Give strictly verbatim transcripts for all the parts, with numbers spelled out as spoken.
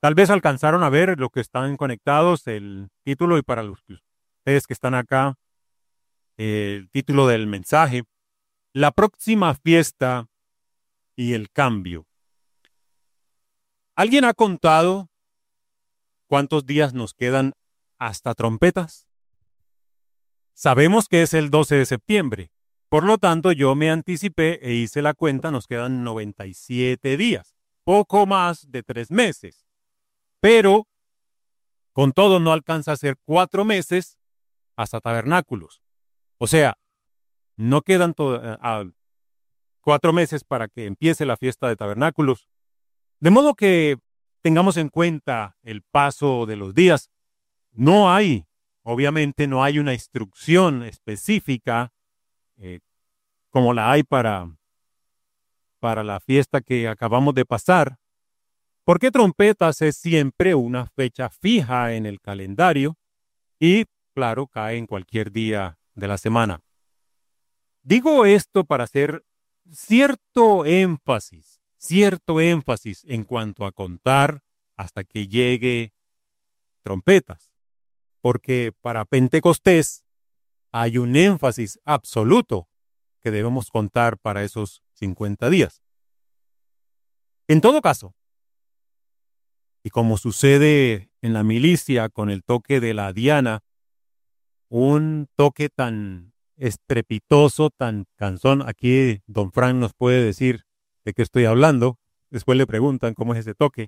Tal vez alcanzaron a ver los que están conectados el título y para los que ustedes que están acá, eh, el título del mensaje, la próxima fiesta y el cambio. ¿Alguien ha contado cuántos días nos quedan hasta trompetas? Sabemos que es el doce de septiembre. Por lo tanto, yo me anticipé e hice la cuenta, nos quedan noventa y siete días, poco más de tres meses. Pero, con todo, no alcanza a ser cuatro meses hasta tabernáculos. O sea, no quedan to- a- cuatro meses para que empiece la fiesta de tabernáculos. De modo que tengamos en cuenta el paso de los días. No hay, obviamente, no hay una instrucción específica eh, como la hay para, para la fiesta que acabamos de pasar, porque trompetas es siempre una fecha fija en el calendario y, claro, cae en cualquier día de la semana. Digo esto para hacer cierto énfasis, cierto énfasis en cuanto a contar hasta que llegue trompetas, porque para Pentecostés hay un énfasis absoluto que debemos contar para esos cincuenta días. En todo caso, y como sucede en la milicia con el toque de la diana, un toque tan estrepitoso, tan cansón, aquí don Frank nos puede decir de qué estoy hablando, después le preguntan cómo es ese toque,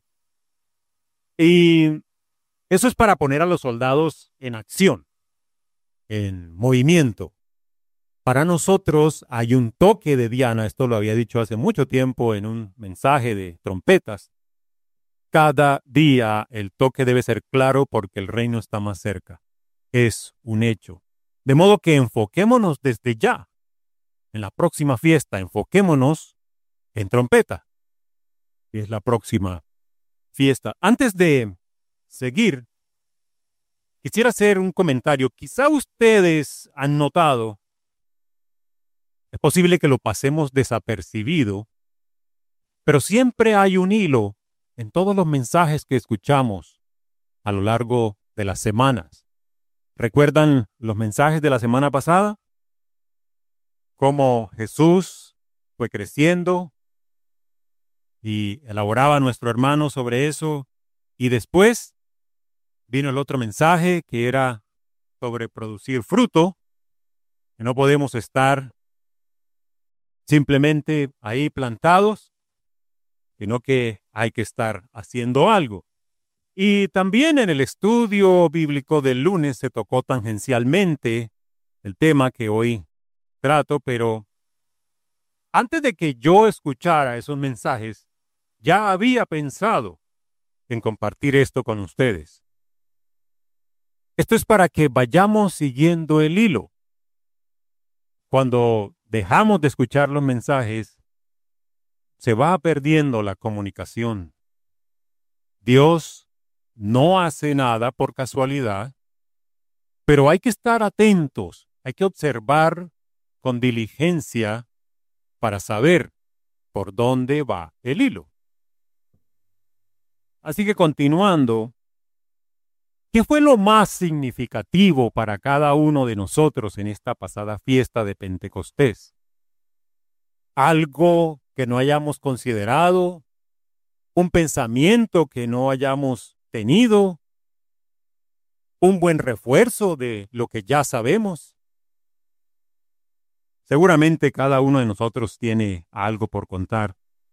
y eso es para poner a los soldados en acción, en movimiento. Para nosotros hay un toque de diana, esto lo había dicho hace mucho tiempo en un mensaje de trompetas. Cada día el toque debe ser claro porque el reino está más cerca. Es un hecho. De modo que enfoquémonos desde ya. En la próxima fiesta, enfoquémonos en trompeta. Y es la próxima fiesta. Antes de seguir, quisiera hacer un comentario. Quizá ustedes han notado, es posible que lo pasemos desapercibido, pero siempre hay un hilo en todos los mensajes que escuchamos a lo largo de las semanas. ¿Recuerdan los mensajes de la semana pasada? Cómo Jesús fue creciendo y elaboraba nuestro hermano sobre eso. Y después vino el otro mensaje que era sobre producir fruto, que no podemos estar simplemente ahí plantados, sino que hay que estar haciendo algo. Y también en el estudio bíblico del lunes se tocó tangencialmente el tema que hoy trato, pero antes de que yo escuchara esos mensajes, ya había pensado en compartir esto con ustedes. Esto es para que vayamos siguiendo el hilo. Cuando dejamos de escuchar los mensajes, se va perdiendo la comunicación. Dios no hace nada por casualidad, pero hay que estar atentos, hay que observar con diligencia para saber por dónde va el hilo. Así que continuando, ¿qué fue lo más significativo para cada uno de nosotros en esta pasada fiesta de Pentecostés? Algo que no hayamos considerado, un pensamiento que no hayamos tenido, un buen refuerzo de lo que ya sabemos. Seguramente cada uno de nosotros tiene algo por contar.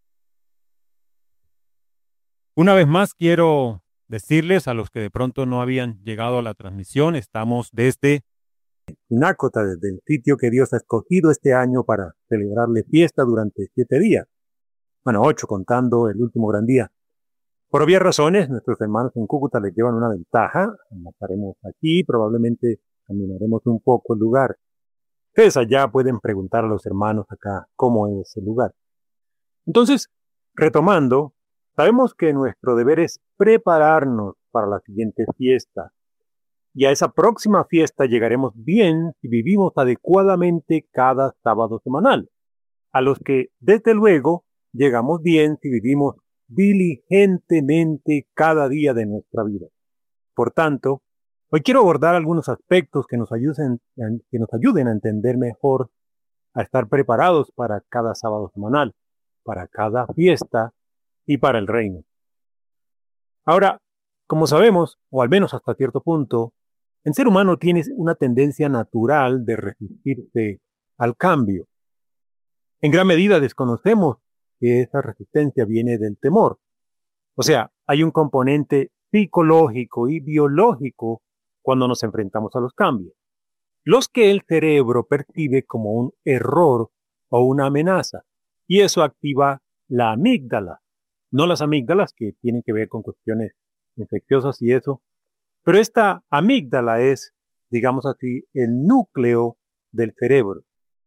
Una vez más quiero decirles a los que de pronto no habían llegado a la transmisión, estamos desde Nácota, desde el sitio que Dios ha escogido este año para celebrarle fiesta durante siete días. Bueno, ocho contando el último gran día. Por obvias razones, nuestros hermanos en Cúcuta les llevan una ventaja. Estaremos aquí, probablemente caminaremos un poco el lugar. Ustedes allá pueden preguntar a los hermanos acá cómo es el lugar. Entonces, retomando, sabemos que nuestro deber es prepararnos para la siguiente fiesta. Y a esa próxima fiesta llegaremos bien si vivimos adecuadamente cada sábado semanal. A los que, desde luego, llegamos bien si vivimos diligentemente cada día de nuestra vida. Por tanto, hoy quiero abordar algunos aspectos que nos ayuden, que nos ayuden a entender mejor, a estar preparados para cada sábado semanal, para cada fiesta y para el reino. Ahora, como sabemos, o al menos hasta cierto punto, el ser humano tiene una tendencia natural de resistirse al cambio. En gran medida desconocemos que esa resistencia viene del temor. O sea, hay un componente psicológico y biológico cuando nos enfrentamos a los cambios, los que el cerebro percibe como un error o una amenaza, y eso activa la amígdala, no las amígdalas que tienen que ver con cuestiones infecciosas y eso, pero esta amígdala es, digamos así, el núcleo del cerebro.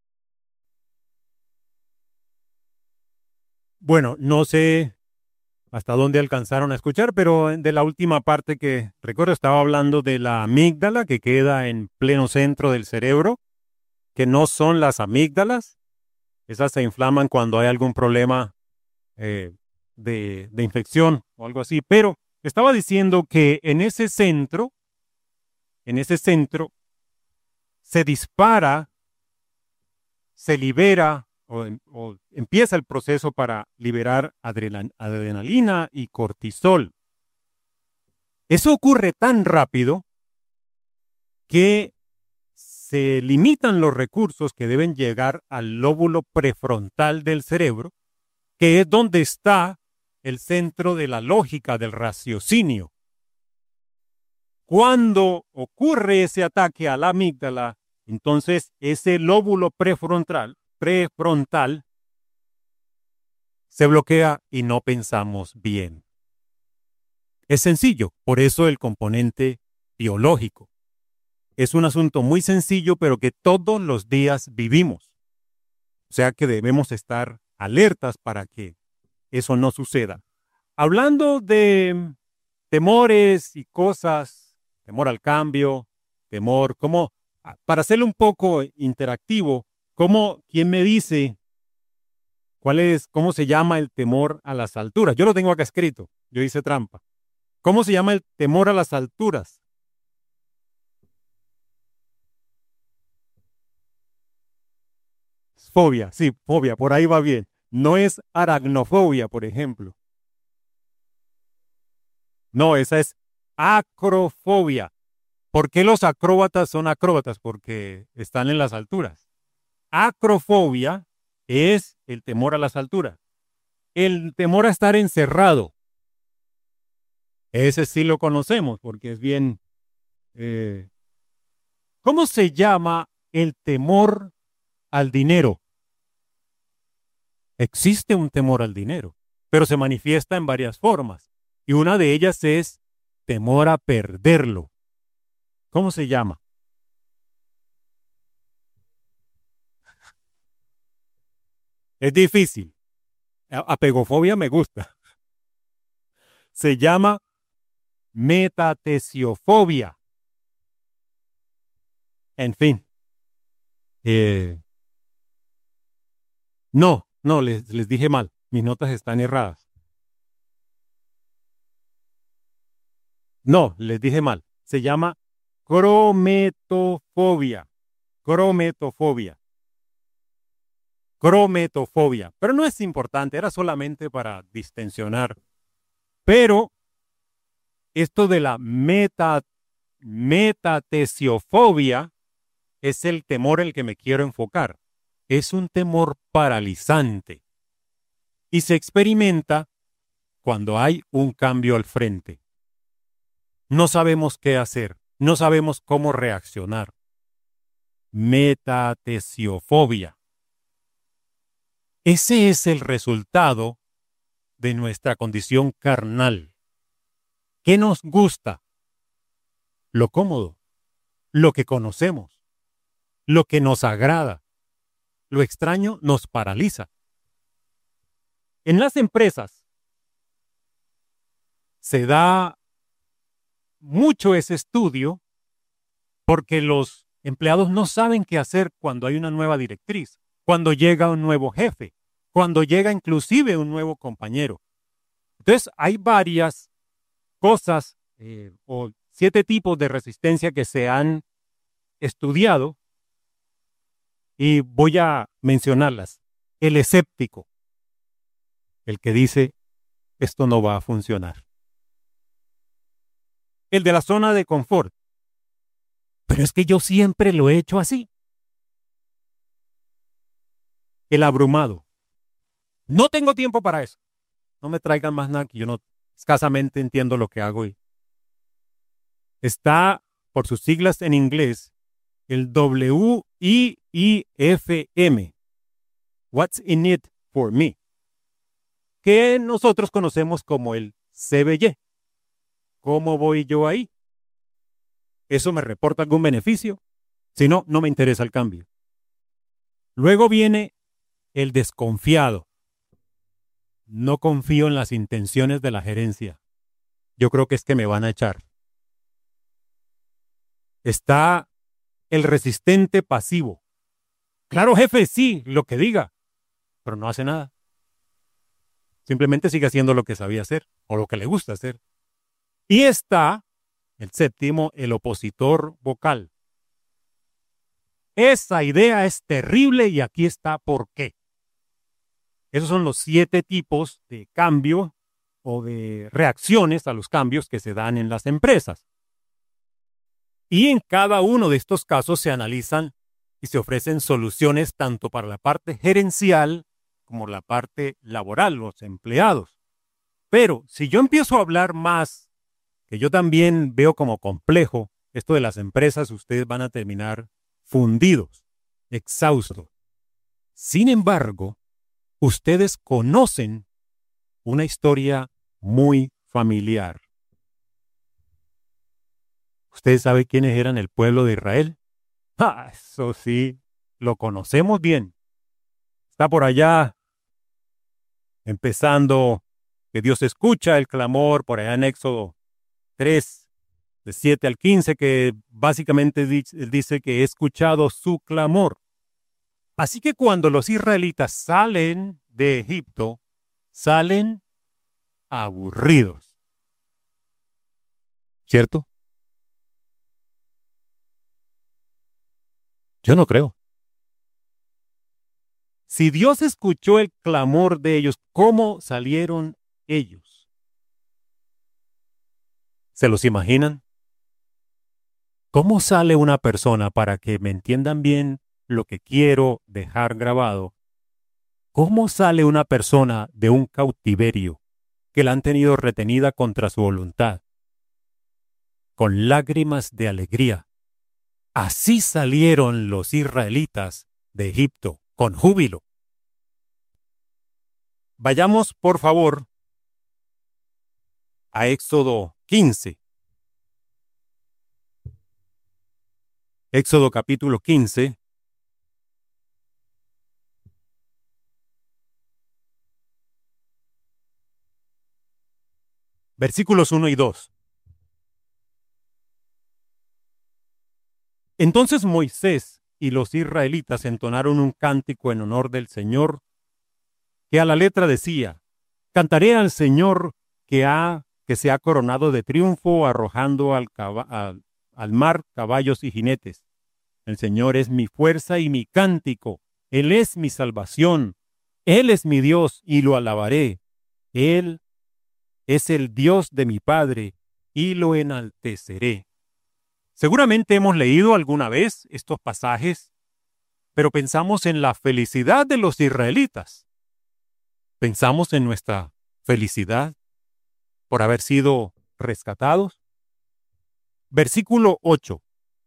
Bueno, no sé hasta dónde alcanzaron a escuchar, pero de la última parte que recuerdo estaba hablando de la amígdala que queda en pleno centro del cerebro, que no son las amígdalas. Esas se inflaman cuando hay algún problema eh, de, de infección o algo así, pero estaba diciendo que en ese centro, en ese centro, se dispara, se libera o, o empieza el proceso para liberar adrenal, adrenalina y cortisol. Eso ocurre tan rápido que se limitan los recursos que deben llegar al lóbulo prefrontal del cerebro, que es donde está el centro de la lógica del raciocinio. Cuando ocurre ese ataque a la amígdala, entonces ese lóbulo prefrontal, prefrontal se bloquea y no pensamos bien. Es sencillo, por eso el componente biológico. Es un asunto muy sencillo, pero que todos los días vivimos. O sea que debemos estar alertas para que eso no suceda. Hablando de temores y cosas, temor al cambio, temor, como, para hacerlo un poco interactivo, ¿cómo, quién me dice cuál es, cómo se llama el temor a las alturas? Yo lo tengo acá escrito, yo hice trampa. ¿Cómo se llama el temor a las alturas? Fobia, sí, fobia, por ahí va bien. No es aracnofobia, por ejemplo. No, esa es acrofobia. ¿Por qué los acróbatas son acróbatas? Porque están en las alturas. Acrofobia es el temor a las alturas. El temor a estar encerrado. Ese sí lo conocemos porque es bien... Eh, ¿Cómo se llama el temor al dinero? Existe un temor al dinero, pero se manifiesta en varias formas. Y una de ellas es temor a perderlo. ¿Cómo se llama? Es difícil. Apegofobia me gusta. Se llama metatesiofobia. En fin. Eh, no, no, les, les dije mal. Mis notas están erradas. No, les dije mal. Se llama crometofobia. Crometofobia. Crometofobia. Pero no es importante, era solamente para distensionar. Pero esto de la meta, metatesiofobia es el temor en el que me quiero enfocar. Es un temor paralizante y se experimenta cuando hay un cambio al frente. No sabemos qué hacer, no sabemos cómo reaccionar. Metatesiofobia. Ese es el resultado de nuestra condición carnal. ¿Qué nos gusta? Lo cómodo, lo que conocemos, lo que nos agrada. Lo extraño nos paraliza. En las empresas se da mucho ese estudio porque los empleados no saben qué hacer cuando hay una nueva directriz, cuando llega un nuevo jefe, cuando llega inclusive un nuevo compañero. Entonces, hay varias cosas eh, o siete tipos de resistencia que se han estudiado y voy a mencionarlas. El escéptico, el que dice, esto no va a funcionar. El de la zona de confort. Pero es que yo siempre lo he hecho así. El abrumado. No tengo tiempo para eso. No me traigan más nada, que yo no escasamente entiendo lo que hago. Y está, por sus siglas en inglés, el W I I F M. What's in it for me? Que nosotros conocemos como el C B Y. ¿Cómo voy yo ahí? ¿Eso me reporta algún beneficio? Si no, no me interesa el cambio. Luego viene el desconfiado. No confío en las intenciones de la gerencia. Yo creo que es que me van a echar. Está el resistente pasivo. Claro, jefe, sí, lo que diga, pero no hace nada. Simplemente sigue haciendo lo que sabía hacer o lo que le gusta hacer. Y está el séptimo, el opositor vocal. Esa idea es terrible y aquí está por qué. Esos son los siete tipos de cambio o de reacciones a los cambios que se dan en las empresas. Y en cada uno de estos casos se analizan y se ofrecen soluciones tanto para la parte gerencial como la parte laboral, los empleados. Pero si yo empiezo a hablar más, que yo también veo como complejo, esto de las empresas, ustedes van a terminar fundidos, exhaustos. Sin embargo, ustedes conocen una historia muy familiar. ¿Ustedes saben quiénes eran el pueblo de Israel? Ah, eso sí, lo conocemos bien. Está por allá, empezando, que Dios escucha el clamor, por allá en Éxodo tres, de siete al quince, que básicamente dice que he escuchado su clamor. Así que cuando los israelitas salen de Egipto, salen aburridos. ¿Cierto? Yo no creo. Si Dios escuchó el clamor de ellos, ¿cómo salieron ellos? ¿Se los imaginan? ¿Cómo sale una persona, para que me entiendan bien lo que quiero dejar grabado? ¿Cómo sale una persona de un cautiverio que la han tenido retenida contra su voluntad? Con lágrimas de alegría. Así salieron los israelitas de Egipto, con júbilo. Vayamos, por favor, a Éxodo quince. Éxodo capítulo quince. Versículos uno y dos. Entonces Moisés y los israelitas entonaron un cántico en honor del Señor, que a la letra decía: cantaré al Señor que ha que se ha coronado de triunfo, arrojando al, al, al mar caballos y jinetes. El Señor es mi fuerza y mi cántico. Él es mi salvación. Él es mi Dios y lo alabaré. Él es el Dios de mi Padre y lo enalteceré. Seguramente hemos leído alguna vez estos pasajes, pero pensamos en la felicidad de los israelitas. Pensamos en nuestra felicidad por haber sido rescatados. Versículo ocho.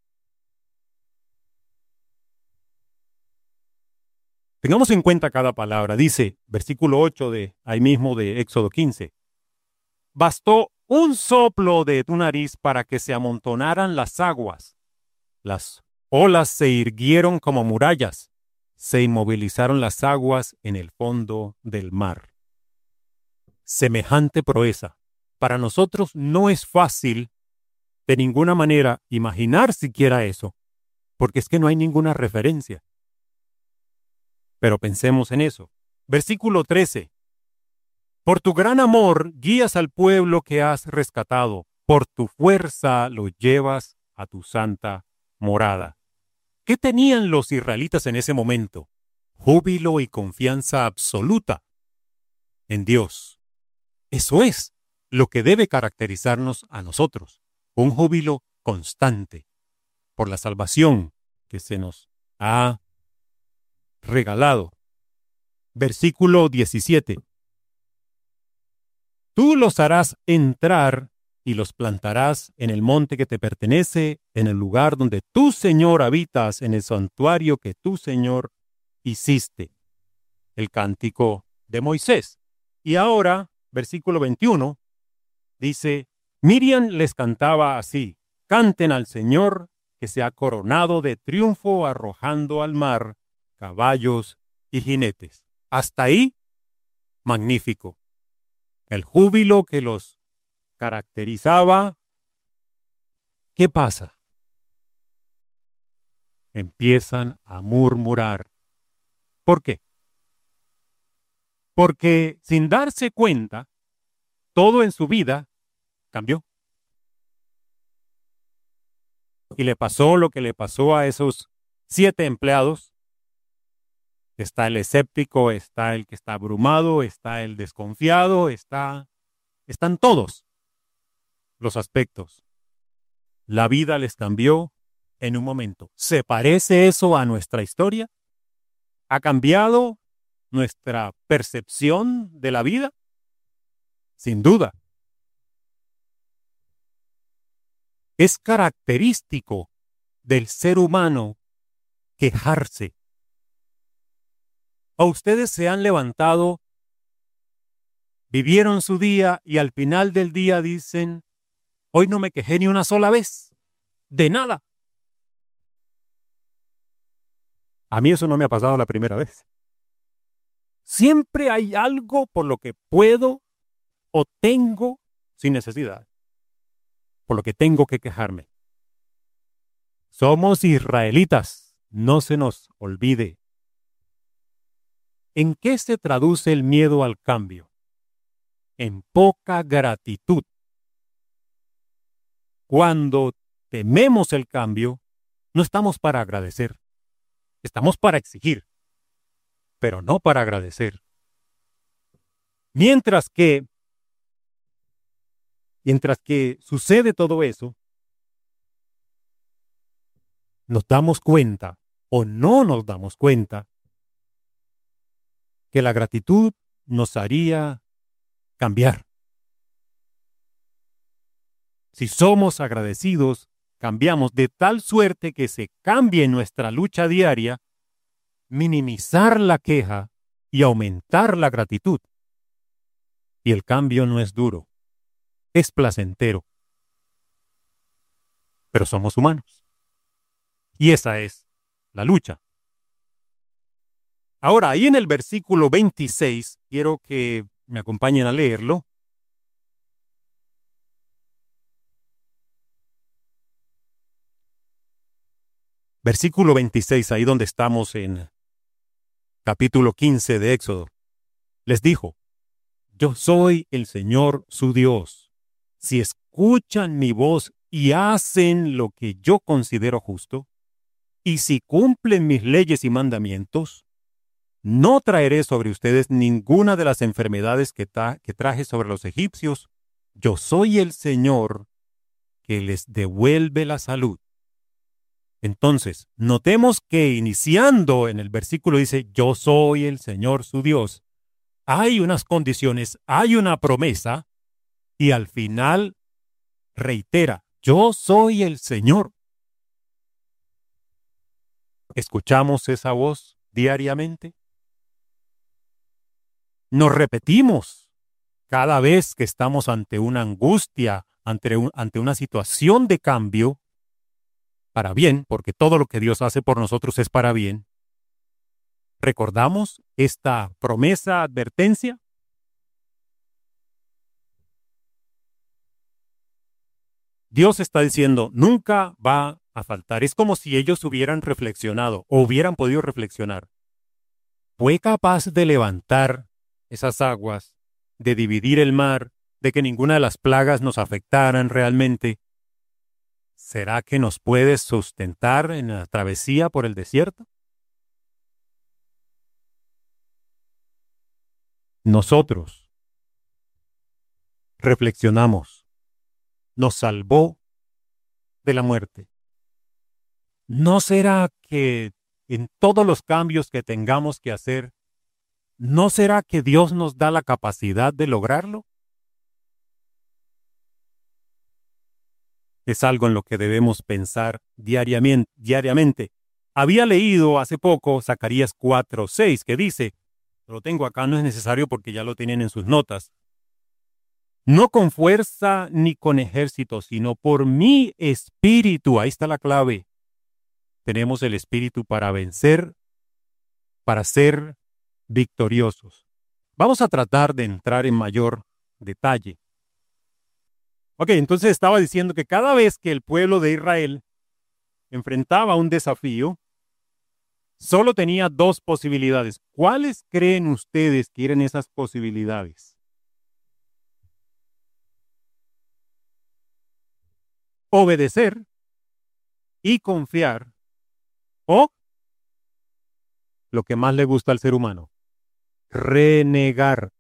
Tengamos en cuenta cada palabra. Dice, versículo ocho de ahí mismo de Éxodo quince. Bastó un soplo de tu nariz para que se amontonaran las aguas. Las olas se irguieron como murallas. Se inmovilizaron las aguas en el fondo del mar. Semejante proeza. Para nosotros no es fácil de ninguna manera imaginar siquiera eso, porque es que no hay ninguna referencia. Pero pensemos en eso. Versículo trece. Por tu gran amor guías al pueblo que has rescatado. Por tu fuerza lo llevas a tu santa morada. ¿Qué tenían los israelitas en ese momento? Júbilo y confianza absoluta en Dios. Eso es lo que debe caracterizarnos a nosotros. Un júbilo constante por la salvación que se nos ha regalado. Versículo diecisiete. Tú los harás entrar y los plantarás en el monte que te pertenece, en el lugar donde tú, Señor, habitas, en el santuario que tú, Señor, hiciste. El cántico de Moisés. Y ahora, versículo veintiuno, dice, Miriam les cantaba así, canten al Señor que se ha coronado de triunfo arrojando al mar caballos y jinetes. Hasta ahí, magnífico. El júbilo que los caracterizaba. ¿Qué pasa? Empiezan a murmurar. ¿Por qué? Porque sin darse cuenta, todo en su vida cambió. Y le pasó lo que le pasó a esos siete empleados. Está el escéptico, está el que está abrumado, está el desconfiado, está, están todos los aspectos. La vida les cambió en un momento. ¿Se parece eso a nuestra historia? ¿Ha cambiado nuestra percepción de la vida? Sin duda. Es característico del ser humano quejarse. ¿O ustedes se han levantado, vivieron su día y al final del día dicen, hoy no me quejé ni una sola vez, de nada? A mí eso no me ha pasado la primera vez. Siempre hay algo por lo que puedo o tengo sin necesidad, por lo que tengo que quejarme. Somos israelitas, no se nos olvide. ¿En qué se traduce el miedo al cambio? En poca gratitud. Cuando tememos el cambio, no estamos para agradecer. Estamos para exigir, pero no para agradecer. Mientras que, mientras que sucede todo eso, nos damos cuenta o no nos damos cuenta que la gratitud nos haría cambiar. Si somos agradecidos, cambiamos de tal suerte que se cambie nuestra lucha diaria, minimizar la queja y aumentar la gratitud. Y el cambio no es duro, es placentero. Pero somos humanos. Y esa es la lucha. Ahora, ahí en el versículo veintiséis, quiero que me acompañen a leerlo. Versículo veintiséis, ahí donde estamos en capítulo quince de Éxodo. Les dijo, yo soy el Señor su Dios. Si escuchan mi voz y hacen lo que yo considero justo, y si cumplen mis leyes y mandamientos, no traeré sobre ustedes ninguna de las enfermedades que, tra- que traje sobre los egipcios. Yo soy el Señor que les devuelve la salud. Entonces, notemos que iniciando en el versículo dice, yo soy el Señor su Dios. Hay unas condiciones, hay una promesa, y al final reitera, yo soy el Señor. ¿Escuchamos esa voz diariamente? Nos repetimos cada vez que estamos ante una angustia, ante, un, ante una situación de cambio, para bien, porque todo lo que Dios hace por nosotros es para bien. ¿Recordamos esta promesa, advertencia? Dios está diciendo, nunca va a faltar. Es como si ellos hubieran reflexionado o hubieran podido reflexionar. Fue capaz de levantar esas aguas de dividir el mar, de que ninguna de las plagas nos afectaran realmente, ¿será que nos puedes sustentar en la travesía por el desierto? Nosotros reflexionamos, nos salvó de la muerte. ¿No será que en todos los cambios que tengamos que hacer, no será que Dios nos da la capacidad de lograrlo? Es algo en lo que debemos pensar diariamente. diariamente. Había leído hace poco Zacarías cuatro seis, que dice, lo tengo acá, no es necesario porque ya lo tienen en sus notas, no con fuerza ni con ejército, sino por mi espíritu. Ahí está la clave. Tenemos el espíritu para vencer, para ser victoriosos. Vamos a tratar de entrar en mayor detalle. Ok, entonces estaba diciendo que cada vez que el pueblo de Israel enfrentaba un desafío, solo tenía dos posibilidades. ¿Cuáles creen ustedes que eran esas posibilidades? Obedecer y confiar, o lo que más le gusta al ser humano, renegar.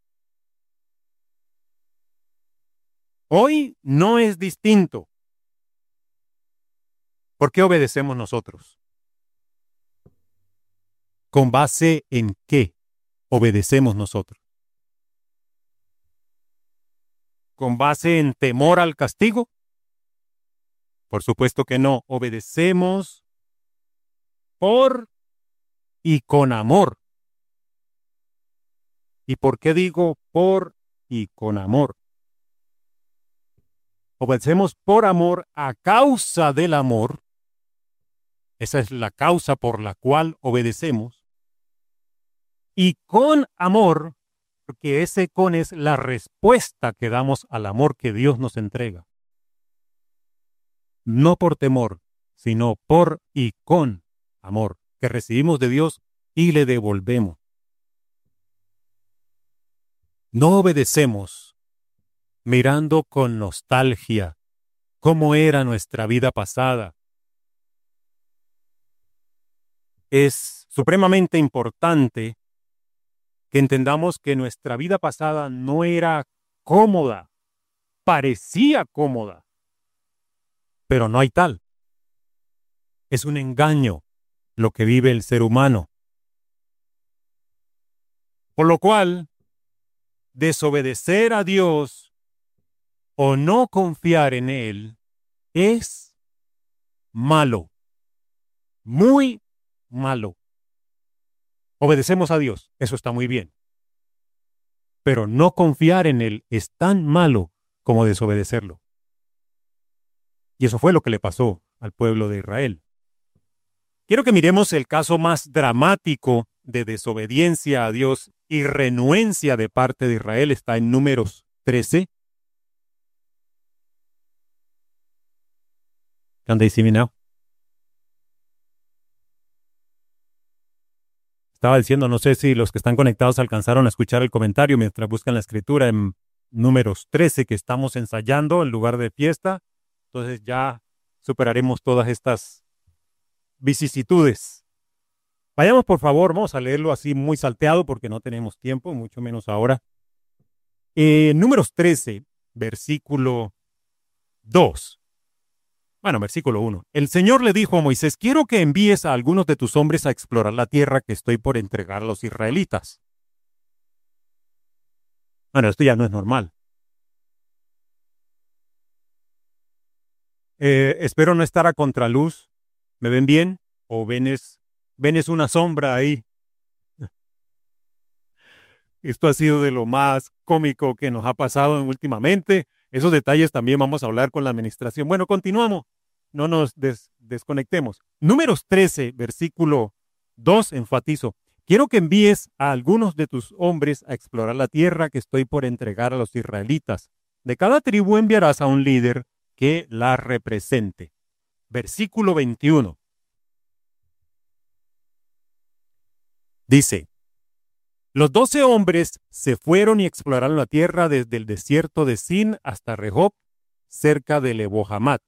Hoy no es distinto. ¿Por qué obedecemos nosotros? ¿Con base en qué obedecemos nosotros? ¿Con base en temor al castigo? Por supuesto que no. Obedecemos por y con amor. ¿Y por qué digo por y con amor? Obedecemos por amor a causa del amor. Esa es la causa por la cual obedecemos. Y con amor, porque ese con es la respuesta que damos al amor que Dios nos entrega. No por temor, sino por y con amor, que recibimos de Dios y le devolvemos. No obedecemos mirando con nostalgia cómo era nuestra vida pasada. Es supremamente importante que entendamos que nuestra vida pasada no era cómoda, parecía cómoda, pero no hay tal. Es un engaño lo que vive el ser humano. Por lo cual, desobedecer a Dios o no confiar en Él es malo, muy malo. Obedecemos a Dios, eso está muy bien. Pero no confiar en Él es tan malo como desobedecerlo. Y eso fue lo que le pasó al pueblo de Israel. Quiero que miremos el caso más dramático de desobediencia a Dios y renuencia de parte de Israel. Está en Números trece. Can they see me now? Estaba diciendo, no sé si los que están conectados alcanzaron a escuchar el comentario mientras buscan la escritura en Números trece, que estamos ensayando en lugar de fiesta. Entonces ya superaremos todas estas vicisitudes. Vayamos por favor, vamos a leerlo así muy salteado porque no tenemos tiempo, mucho menos ahora. Eh, Números trece, versículo dos. Bueno, versículo uno. El Señor le dijo a Moisés, quiero que envíes a algunos de tus hombres a explorar la tierra que estoy por entregar a los israelitas. Bueno, esto ya no es normal. Eh, espero no estar a contraluz. ¿Me ven bien? ¿O ven es, ven es una sombra ahí? Esto ha sido de lo más cómico que nos ha pasado últimamente. Esos detalles también vamos a hablar con la administración. Bueno, continuamos. No nos des- desconectemos. Números trece, versículo dos, enfatizo. Quiero que envíes a algunos de tus hombres a explorar la tierra que estoy por entregar a los israelitas. De cada tribu enviarás a un líder que la represente. Versículo veintiuno. Dice, Los doce hombres se fueron y exploraron la tierra desde el desierto de Sin hasta Rehob, cerca de Lebo-Hamat.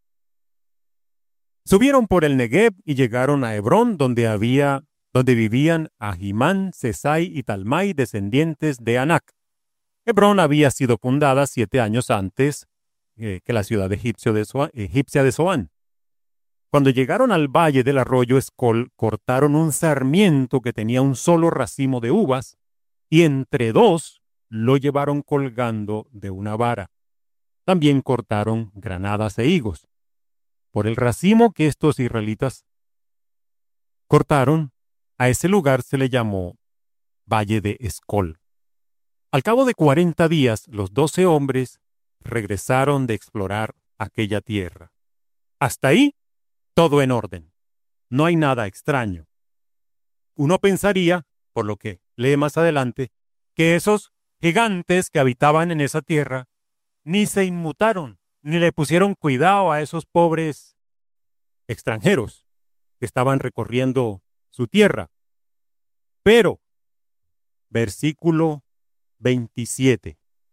Subieron por el Negev y llegaron a Hebrón, donde había, donde vivían Ahimán, Sesai y Talmai, descendientes de Anac. Hebrón había sido fundada siete años antes eh, que la ciudad egipcio de Zoán, egipcia de Zoán. Cuando llegaron al valle del arroyo Escol, cortaron un sarmiento que tenía un solo racimo de uvas, y entre dos lo llevaron colgando de una vara. También cortaron granadas e higos. Por el racimo que estos israelitas cortaron, a ese lugar se le llamó Valle de Escol. Al cabo de cuarenta días, los doce hombres regresaron de explorar aquella tierra. Hasta ahí, todo en orden. No hay nada extraño. Uno pensaría, por lo que lee más adelante, que esos gigantes que habitaban en esa tierra ni se inmutaron, ni le pusieron cuidado a esos pobres extranjeros que estaban recorriendo su tierra. Pero, versículo veintisiete.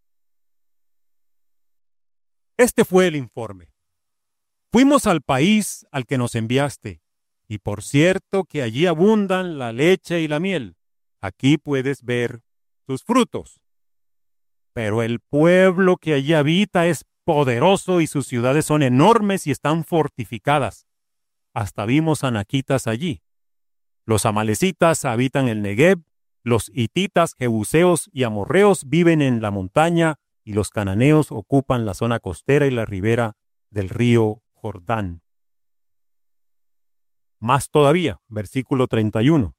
Este fue el informe. Fuimos al país al que nos enviaste, y por cierto que allí abundan la leche y la miel. Aquí puedes ver sus frutos. Pero el pueblo que allí habita es poderoso y sus ciudades son enormes y están fortificadas. Hasta vimos anaquitas allí. Los amalecitas habitan el Negev, los hititas, jebuseos y amorreos viven en la montaña y los cananeos ocupan la zona costera y la ribera del río Jordán. Más todavía, versículo treinta y uno.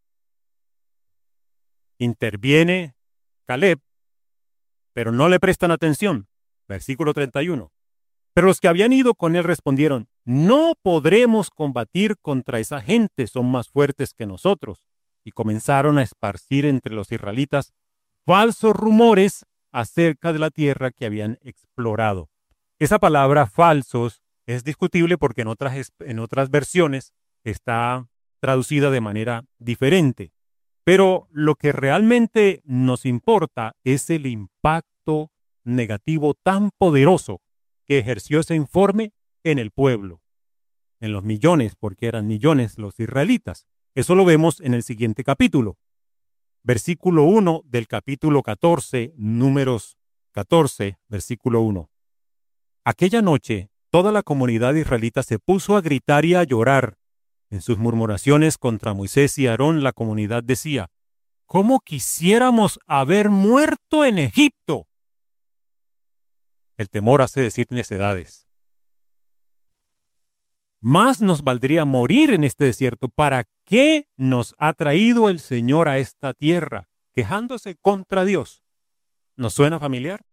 Interviene Caleb, pero no le prestan atención. Versículo treinta y uno. Pero los que habían ido con él respondieron: no podremos combatir contra esa gente, son más fuertes que nosotros. Y comenzaron a esparcir entre los israelitas falsos rumores acerca de la tierra que habían explorado. Esa palabra falsos es discutible porque en otras, en otras versiones está traducida de manera diferente. Pero lo que realmente nos importa es el impacto negativo tan poderoso que ejerció ese informe en el pueblo, en los millones, porque eran millones los israelitas. Eso lo vemos en el siguiente capítulo. Versículo uno del capítulo catorce, Números catorce, versículo uno. Aquella noche, toda la comunidad israelita se puso a gritar y a llorar. En sus murmuraciones contra Moisés y Aarón, la comunidad decía: ¿cómo quisiéramos haber muerto en Egipto? El temor hace decir necedades. Más nos valdría morir en este desierto. ¿Para qué nos ha traído el Señor a esta tierra? Quejándose contra Dios. ¿Nos suena familiar?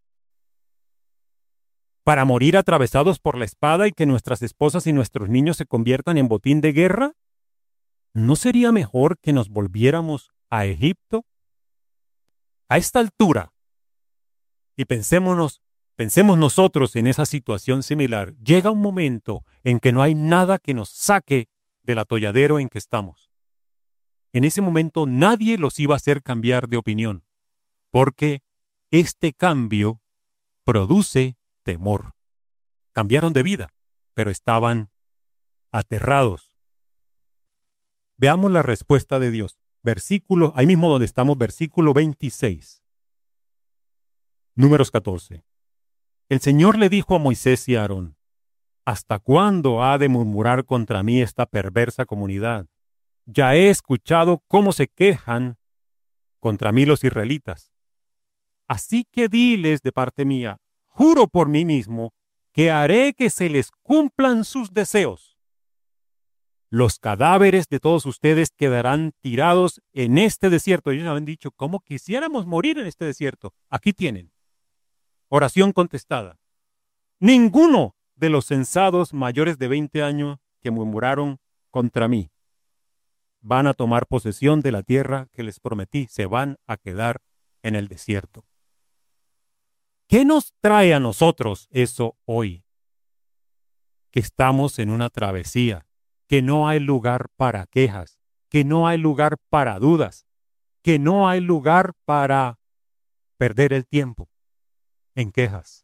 ¿Para morir atravesados por la espada y que nuestras esposas y nuestros niños se conviertan en botín de guerra? ¿No sería mejor que nos volviéramos a Egipto? A esta altura, y pensémonos, pensemos nosotros en esa situación similar, llega un momento en que no hay nada que nos saque del atolladero en que estamos. En ese momento nadie los iba a hacer cambiar de opinión, porque este cambio produce temor. Cambiaron de vida, pero estaban aterrados. Veamos la respuesta de Dios. Versículo, ahí mismo donde estamos, versículo veintiséis. Números catorce. El Señor le dijo a Moisés y a Aarón: ¿hasta cuándo ha de murmurar contra mí esta perversa comunidad? Ya he escuchado cómo se quejan contra mí los israelitas. Así que diles de parte mía: juro por mí mismo que haré que se les cumplan sus deseos. Los cadáveres de todos ustedes quedarán tirados en este desierto. Ellos habían dicho: ¿cómo quisiéramos morir en este desierto? Aquí tienen. Oración contestada. Ninguno de los censados mayores de veinte años que murmuraron contra mí van a tomar posesión de la tierra que les prometí. Se van a quedar en el desierto. ¿Qué nos trae a nosotros eso hoy? Que estamos en una travesía, que no hay lugar para quejas, que no hay lugar para dudas. que no hay lugar para perder el tiempo en quejas.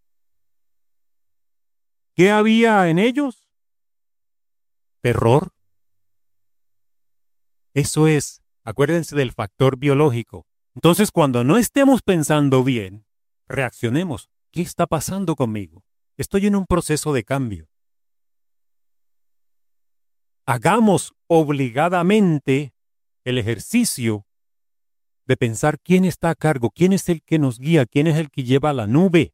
¿Qué había en ellos? Terror. Eso es, acuérdense del factor biológico. Entonces, cuando no estemos pensando bien, reaccionemos. ¿Qué está pasando conmigo? Estoy en un proceso de cambio. Hagamos obligadamente el ejercicio de pensar quién está a cargo, quién es el que nos guía, quién es el que lleva la nube,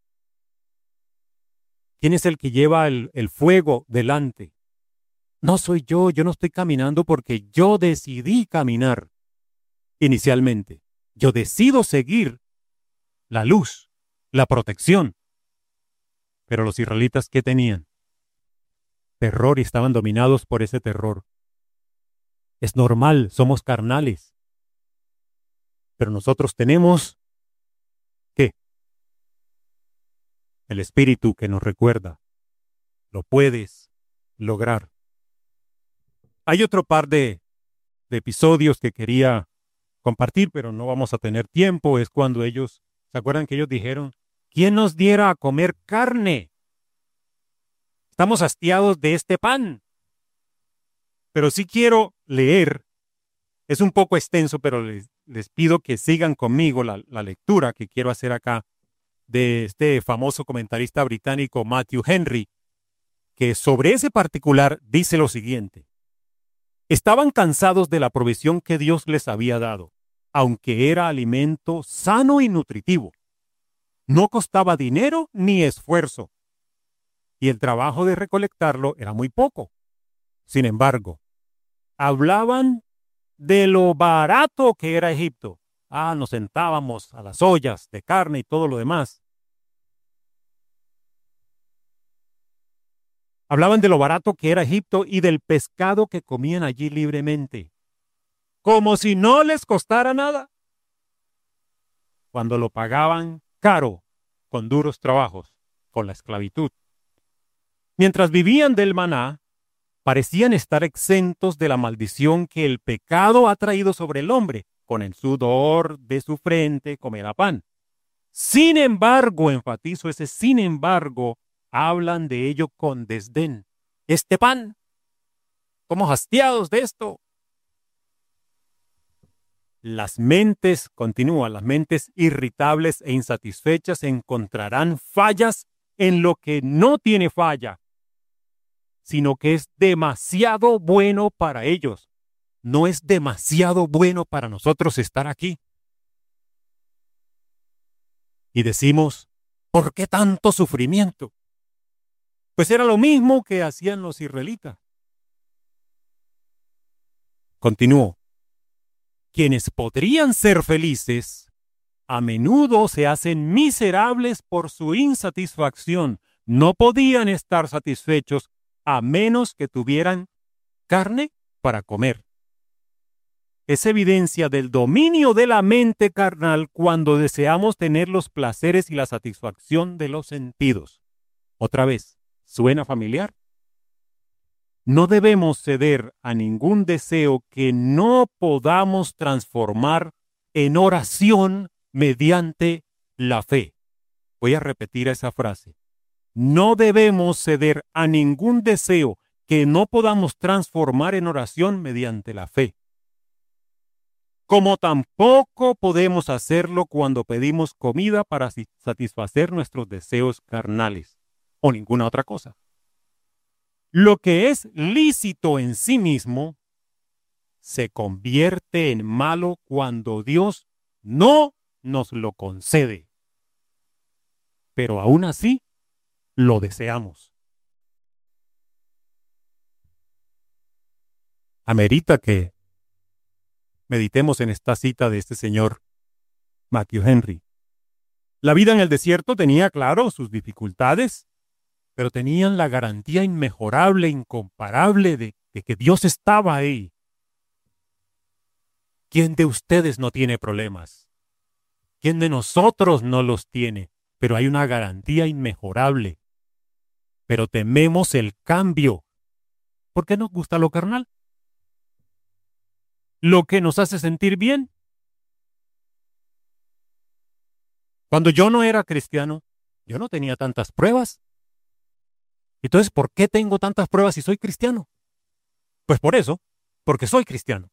quién es el que lleva el, el fuego delante. No soy yo, yo no estoy caminando porque yo decidí caminar inicialmente. Yo decido seguir la luz, la protección. Pero los israelitas, ¿qué tenían? Terror y estaban dominados por ese terror. Es normal, somos carnales. Pero nosotros tenemos, ¿qué? El Espíritu que nos recuerda. Lo puedes lograr. Hay otro par de, de episodios que quería compartir, pero no vamos a tener tiempo. Es cuando ellos, ¿se acuerdan que ellos dijeron? ¿Quién nos diera a comer carne? Estamos hastiados de este pan. Pero sí quiero leer, es un poco extenso, pero les, les pido que sigan conmigo la, la lectura que quiero hacer acá de este famoso comentarista británico Matthew Henry, que sobre ese particular dice lo siguiente. Estaban cansados de la provisión que Dios les había dado, aunque era alimento sano y nutritivo. No costaba dinero ni esfuerzo, y el trabajo de recolectarlo era muy poco. Sin embargo, hablaban de lo barato que era Egipto. Ah, nos sentábamos a las ollas de carne y todo lo demás. Hablaban de lo barato que era Egipto y del pescado que comían allí libremente, como si no les costara nada, cuando lo pagaban caro con duros trabajos, con la esclavitud. Mientras vivían del maná, parecían estar exentos de la maldición que el pecado ha traído sobre el hombre. Con el sudor de su frente comerá pan. Sin embargo, enfatizo ese sin embargo, hablan de ello con desdén. Este pan, ¿cómo hastiados de esto? Las mentes, continúa, las mentes irritables e insatisfechas encontrarán fallas en lo que no tiene falla, sino que es demasiado bueno para ellos. No es demasiado bueno para nosotros estar aquí. Y decimos, ¿por qué tanto sufrimiento? Pues era lo mismo que hacían los israelitas. Continúo. Quienes podrían ser felices, a menudo se hacen miserables por su insatisfacción. No podían estar satisfechos a menos que tuvieran carne para comer. Es evidencia del dominio de la mente carnal cuando deseamos tener los placeres y la satisfacción de los sentidos. Otra vez, ¿suena familiar? No debemos ceder a ningún deseo que no podamos transformar en oración mediante la fe. Voy a repetir esa frase. No debemos ceder a ningún deseo que no podamos transformar en oración mediante la fe. Como tampoco podemos hacerlo cuando pedimos comida para satisfacer nuestros deseos carnales o ninguna otra cosa. Lo que es lícito en sí mismo se convierte en malo cuando Dios no nos lo concede. Pero aún así, lo deseamos. Amerita que meditemos en esta cita de este señor Matthew Henry. La vida en el desierto tenía, claro, sus dificultades, pero tenían la garantía inmejorable, incomparable de, de que Dios estaba ahí. ¿Quién de ustedes no tiene problemas? ¿Quién de nosotros no los tiene? Pero hay una garantía inmejorable. Pero tememos el cambio. ¿Por qué nos gusta lo carnal? lo que nos hace sentir bien. Cuando yo no era cristiano, yo no tenía tantas pruebas. Entonces, ¿por qué tengo tantas pruebas si soy cristiano? Pues por eso, porque soy cristiano.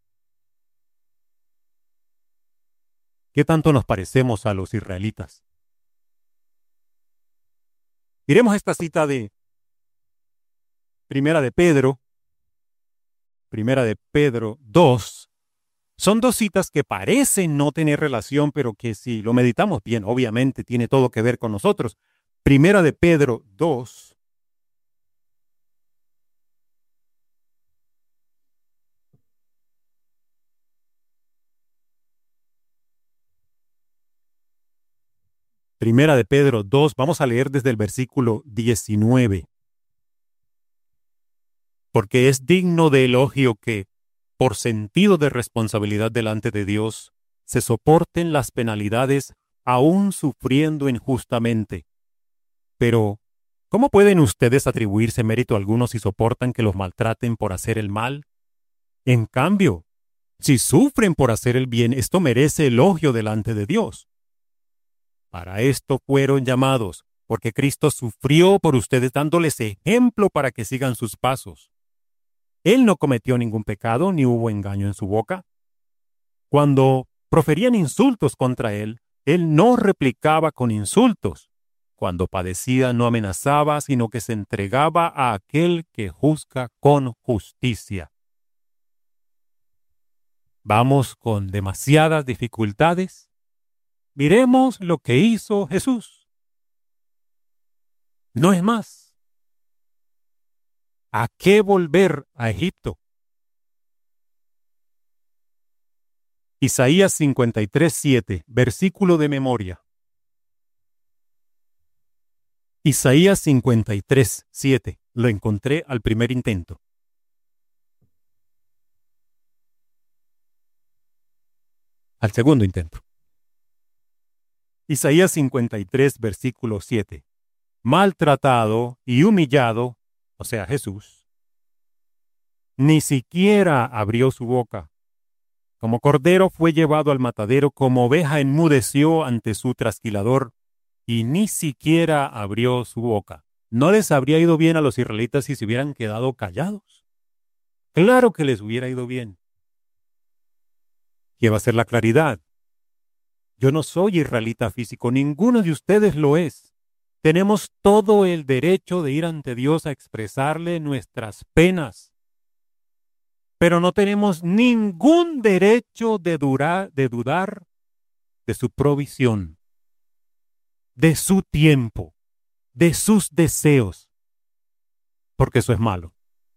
¿Qué tanto nos parecemos a los israelitas? Miremos esta cita de Primera de Pedro, Primera de Pedro dos. Son dos citas que parecen no tener relación, pero que si lo meditamos bien, obviamente tiene todo que ver con nosotros. Primera de Pedro dos. Primera de Pedro dos, vamos a leer desde el versículo diecinueve. Porque es digno de elogio que, por sentido de responsabilidad delante de Dios, se soporten las penalidades aún sufriendo injustamente. Pero, ¿cómo pueden ustedes atribuirse mérito alguno si soportan que los maltraten por hacer el mal? En cambio, si sufren por hacer el bien, esto merece elogio delante de Dios. Para esto fueron llamados, porque Cristo sufrió por ustedes dándoles ejemplo para que sigan sus pasos. Él no cometió ningún pecado, ni hubo engaño en su boca. Cuando proferían insultos contra él, él no replicaba con insultos. Cuando padecía, no amenazaba, sino que se entregaba a aquel que juzga con justicia. Vamos con demasiadas dificultades. Miremos lo que hizo Jesús. No es más. ¿A qué volver a Egipto? Isaías cincuenta y tres, siete, versículo de memoria. Isaías cincuenta y tres, siete, lo encontré al primer intento. Al segundo intento. Isaías cincuenta y tres, versículo siete. Maltratado y humillado, o sea, Jesús, ni siquiera abrió su boca. Como cordero fue llevado al matadero, como oveja enmudeció ante su trasquilador, y ni siquiera abrió su boca. ¿No les habría ido bien a los israelitas si se hubieran quedado callados? Claro que les hubiera ido bien. ¿Qué va a ser la claridad? Yo no soy israelita físico, ninguno de ustedes lo es. Tenemos todo el derecho de ir ante Dios a expresarle nuestras penas. Pero no tenemos ningún derecho de, durar, de dudar de su provisión, de su tiempo, de sus deseos, porque eso es malo.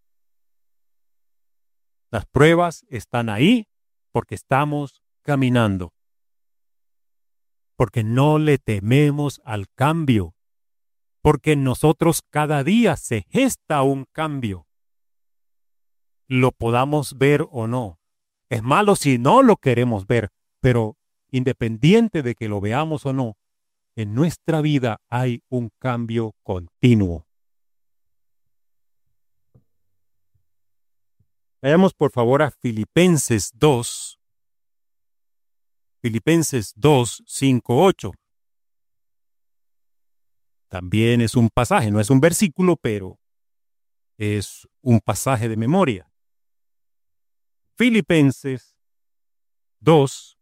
Las pruebas están ahí porque estamos caminando, porque no le tememos al cambio, porque en nosotros cada día se gesta un cambio. Lo podamos ver o no. Es malo si no lo queremos ver, pero independiente de que lo veamos o no, en nuestra vida hay un cambio continuo. Vayamos por favor a Filipenses dos. Filipenses dos, cinco, ocho. También es un pasaje, no es un versículo, pero es un pasaje de memoria. Filipenses dos,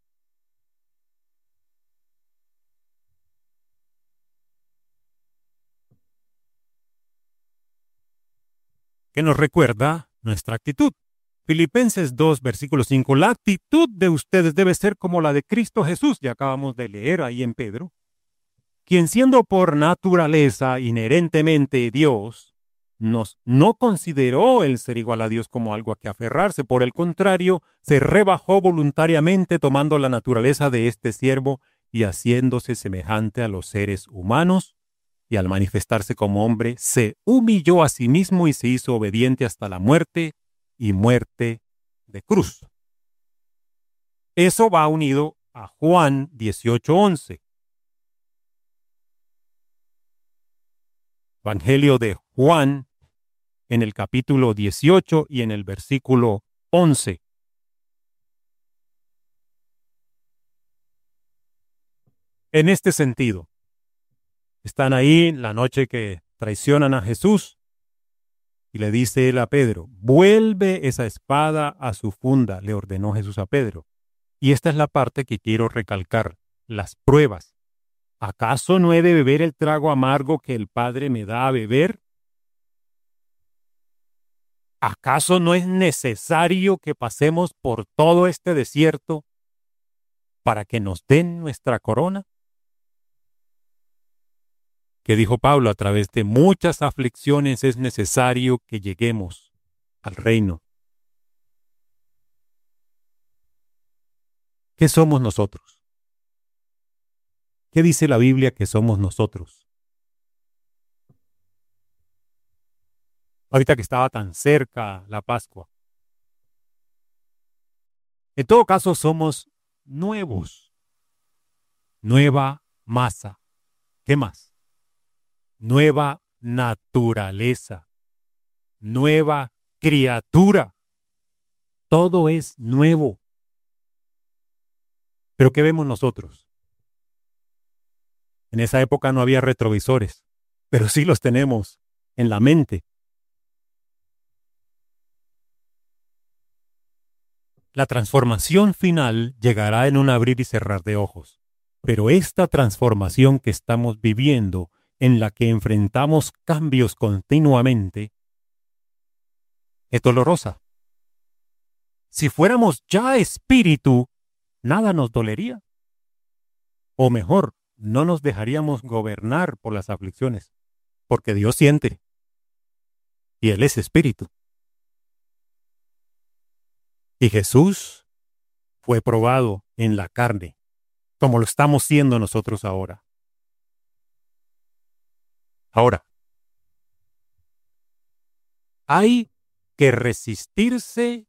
que nos recuerda nuestra actitud. Filipenses dos, versículo cinco. La actitud de ustedes debe ser como la de Cristo Jesús, ya acabamos de leer ahí en Pedro, quien siendo por naturaleza inherentemente Dios, nos, no consideró el ser igual a Dios como algo a que aferrarse. Por el contrario, se rebajó voluntariamente tomando la naturaleza de este siervo y haciéndose semejante a los seres humanos. Y al manifestarse como hombre, se humilló a sí mismo y se hizo obediente hasta la muerte y muerte de cruz. Eso va unido a Juan dieciocho, once. Evangelio de Juan, en el capítulo dieciocho y en el versículo once. En este sentido, están ahí la noche que traicionan a Jesús y le dice él a Pedro, vuelve esa espada a su funda, le ordenó Jesús a Pedro. Y esta es la parte que quiero recalcar, las pruebas. ¿Acaso no he de beber el trago amargo que el Padre me da a beber? ¿Acaso no es necesario que pasemos por todo este desierto para que nos den nuestra corona? Que dijo Pablo, a través de muchas aflicciones es necesario que lleguemos al reino. ¿Qué somos nosotros? ¿Qué dice la Biblia que somos nosotros? Ahorita que estaba tan cerca la Pascua. En todo caso, somos nuevos. Nueva masa. ¿Qué más? Nueva naturaleza. Nueva criatura. Todo es nuevo. ¿Pero qué vemos nosotros? En esa época no había retrovisores, pero sí los tenemos en la mente. La transformación final llegará en un abrir y cerrar de ojos, pero esta transformación que estamos viviendo, en la que enfrentamos cambios continuamente, es dolorosa. Si fuéramos ya espíritu, nada nos dolería. O mejor, no nos dejaríamos gobernar por las aflicciones, porque Dios siente, y Él es espíritu. Y Jesús fue probado en la carne, como lo estamos siendo nosotros ahora. Ahora, hay que resistirse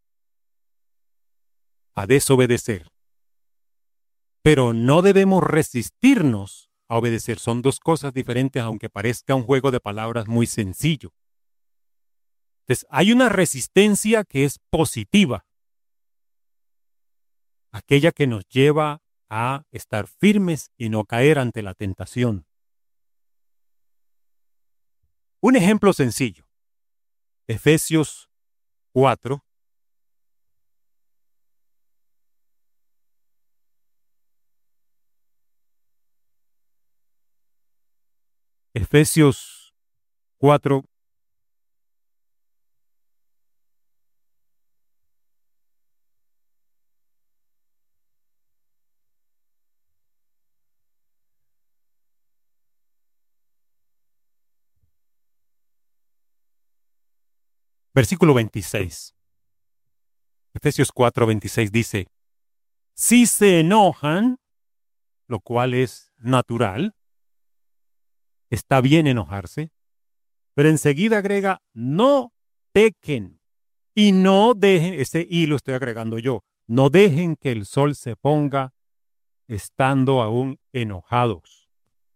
a desobedecer, pero no debemos resistirnos a obedecer. Son dos cosas diferentes, aunque parezca un juego de palabras muy sencillo. Entonces, hay una resistencia que es positiva, aquella que nos lleva a estar firmes y no caer ante la tentación. Un ejemplo sencillo. Efesios cuatro. Efesios cuatro. Versículo veintiséis. Efesios cuatro, veintiséis dice, si se enojan, lo cual es natural, está bien enojarse, pero enseguida agrega, no pequen y no dejen, ese y lo estoy agregando yo, no dejen que el sol se ponga estando aún enojados.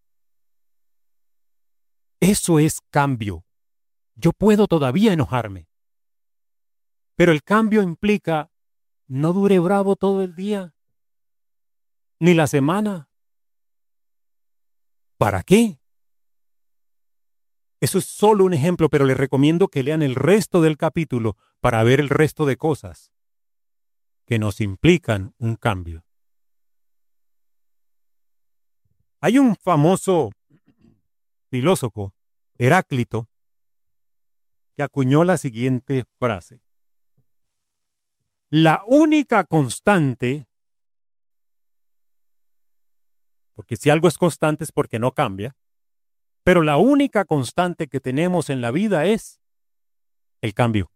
Eso es cambio. Yo puedo todavía enojarme, pero el cambio implica no dure bravo todo el día, ni la semana. ¿Para qué? Eso es solo un ejemplo, pero les recomiendo que lean el resto del capítulo para ver el resto de cosas que nos implican un cambio. Hay un famoso filósofo, Heráclito, que acuñó la siguiente frase. La única constante, porque si algo es constante es porque no cambia, pero la única constante que tenemos en la vida es el cambio.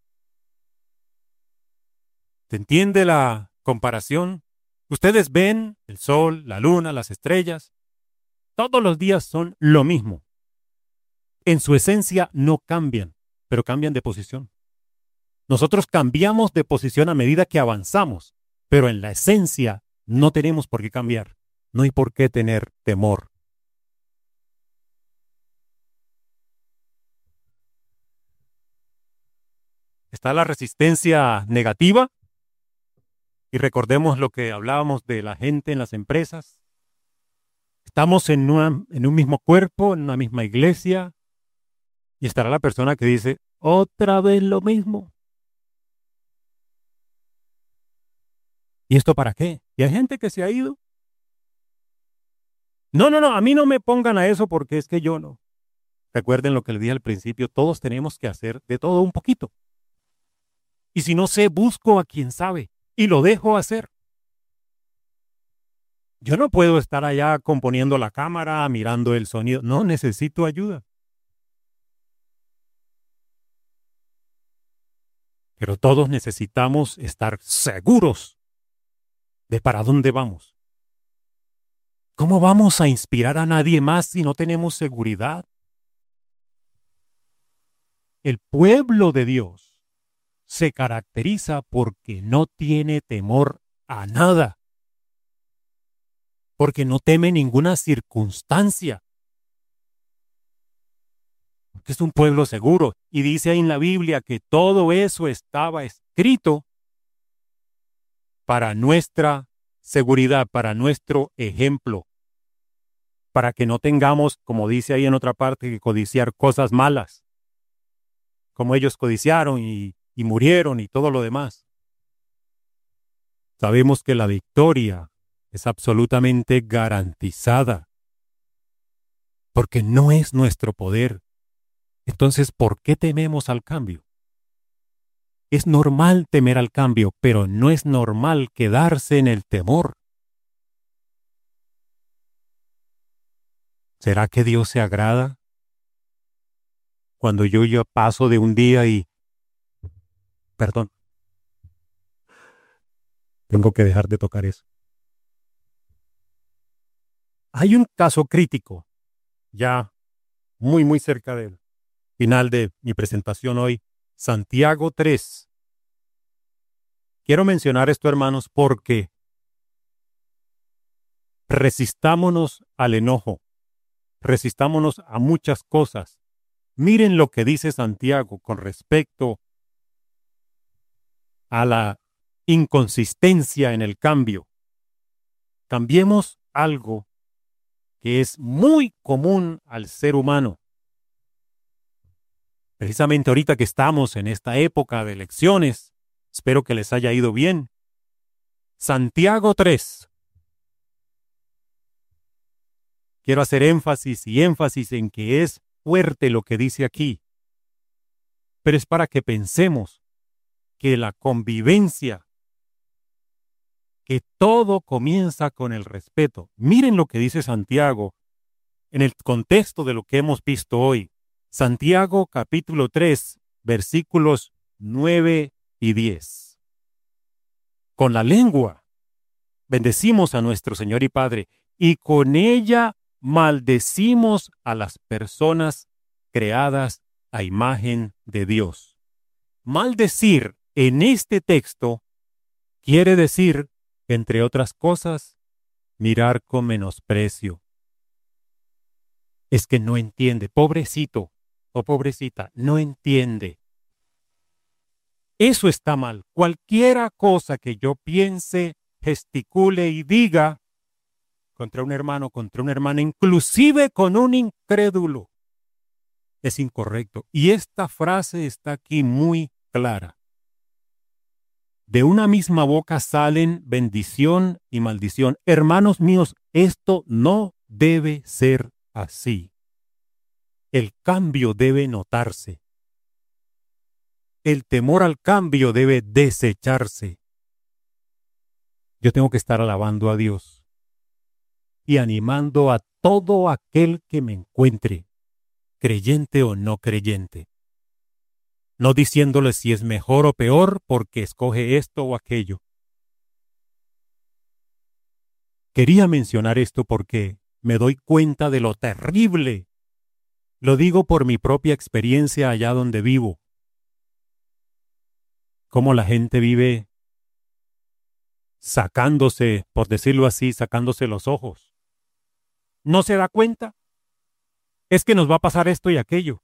¿Se entiende la comparación? Ustedes ven el sol, la luna, las estrellas. Todos los días son lo mismo. En su esencia no cambian, pero cambian de posición. Nosotros cambiamos de posición a medida que avanzamos, pero en la esencia no tenemos por qué cambiar. No hay por qué tener temor. Está la resistencia negativa. Y recordemos lo que hablábamos de la gente en las empresas. Estamos en, una, en un mismo cuerpo, en una misma iglesia, y estará la persona que dice, otra vez lo mismo. ¿Y esto para qué? Y hay gente que se ha ido. No, no, no, a mí no me pongan a eso porque es que yo no. Recuerden lo que les dije al principio, todos tenemos que hacer de todo un poquito. Y si no sé, busco a quien sabe y lo dejo hacer. Yo no puedo estar allá componiendo la cámara, mirando el sonido. No, necesito ayuda. Pero todos necesitamos estar seguros de para dónde vamos. ¿Cómo vamos a inspirar a nadie más si no tenemos seguridad? El pueblo de Dios se caracteriza porque no tiene temor a nada. Porque no teme ninguna circunstancia. Porque es un pueblo seguro. Y dice ahí en la Biblia que todo eso estaba escrito para nuestra seguridad, para nuestro ejemplo. Para que no tengamos, como dice ahí en otra parte, que codiciar cosas malas. Como ellos codiciaron y, y murieron y todo lo demás. Sabemos que la victoria es absolutamente garantizada. Porque no es nuestro poder. Entonces, ¿por qué tememos al cambio? Es normal temer al cambio, pero no es normal quedarse en el temor. ¿Será que Dios se agrada cuando yo ya paso de un día y... Perdón. Tengo que dejar de tocar eso. Hay un caso crítico, ya muy, muy cerca del final de mi presentación hoy, Santiago tres. Quiero mencionar esto, hermanos, porque resistámonos al enojo, resistámonos a muchas cosas. Miren lo que dice Santiago con respecto a la inconsistencia en el cambio. Cambiemos algo que es muy común al ser humano. Precisamente ahorita que estamos en esta época de elecciones, espero que les haya ido bien. Santiago tres. Quiero hacer énfasis y énfasis en que es fuerte lo que dice aquí, pero es para que pensemos que la convivencia, que todo comienza con el respeto. Miren lo que dice Santiago en el contexto de lo que hemos visto hoy. Santiago capítulo tres, versículos nueve y diez. Con la lengua bendecimos a nuestro Señor y Padre, y con ella maldecimos a las personas creadas a imagen de Dios. Maldecir en este texto quiere decir, entre otras cosas, mirar con menosprecio. Es que no entiende, pobrecito o pobrecita, no entiende. Eso está mal. Cualquiera cosa que yo piense, gesticule y diga contra un hermano, contra una hermana, inclusive con un incrédulo, es incorrecto. Y esta frase está aquí muy clara. De una misma boca salen bendición y maldición. Hermanos míos, esto no debe ser así. El cambio debe notarse. El temor al cambio debe desecharse. Yo tengo que estar alabando a Dios y animando a todo aquel que me encuentre, creyente o no creyente. No diciéndole si es mejor o peor porque escoge esto o aquello. Quería mencionar esto porque me doy cuenta de lo terrible. Lo digo por mi propia experiencia allá donde vivo. Cómo la gente vive sacándose, por decirlo así, sacándose los ojos. ¿No se da cuenta? Es que nos va a pasar esto y aquello.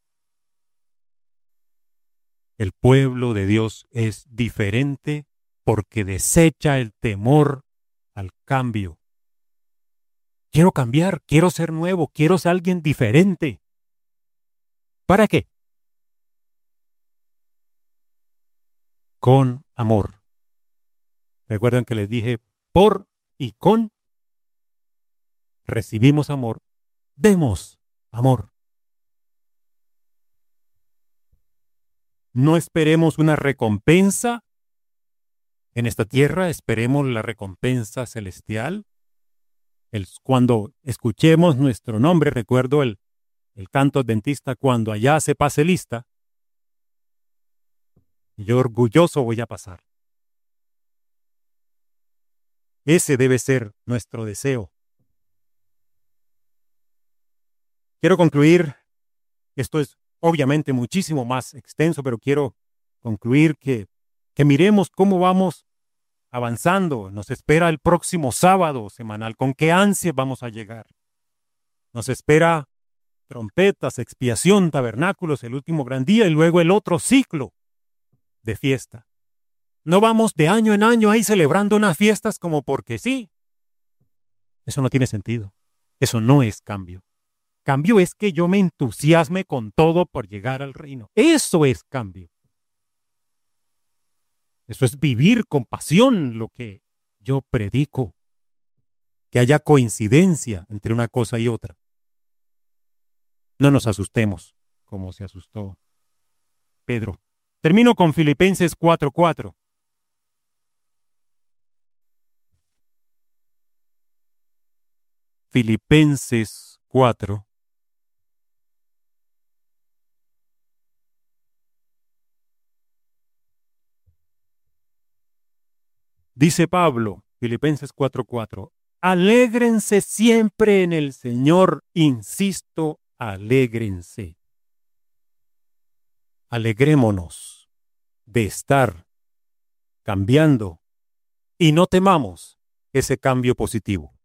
El pueblo de Dios es diferente porque desecha el temor al cambio. quiero cambiar, quiero ser nuevo, quiero ser alguien diferente. ¿Para qué? Con amor. Recuerdan que les dije por y con. Recibimos amor, demos amor. No esperemos una recompensa en esta tierra, esperemos la recompensa celestial. El, cuando escuchemos nuestro nombre, recuerdo el, el canto adventista, cuando allá se pase lista, yo orgulloso voy a pasar. Ese debe ser nuestro deseo. Quiero concluir, esto es obviamente muchísimo más extenso, pero quiero concluir que, que miremos cómo vamos avanzando. Nos espera el próximo sábado semanal. ¿Con qué ansia vamos a llegar? Nos espera trompetas, expiación, tabernáculos, el último gran día y luego el otro ciclo de fiesta. No vamos de año en año ahí celebrando unas fiestas como porque sí. Eso no tiene sentido. Eso no es cambio. Cambio es que yo me entusiasme con todo por llegar al reino. Eso es cambio. Eso es vivir con pasión lo que yo predico. Que haya coincidencia entre una cosa y otra. No nos asustemos como se asustó Pedro. Termino con Filipenses cuatro cuatro. Filipenses cuatro. Dice Pablo, Filipenses cuatro cuatro, alégrense siempre en el Señor, insisto, alégrense. Alegrémonos de estar cambiando y no temamos ese cambio positivo.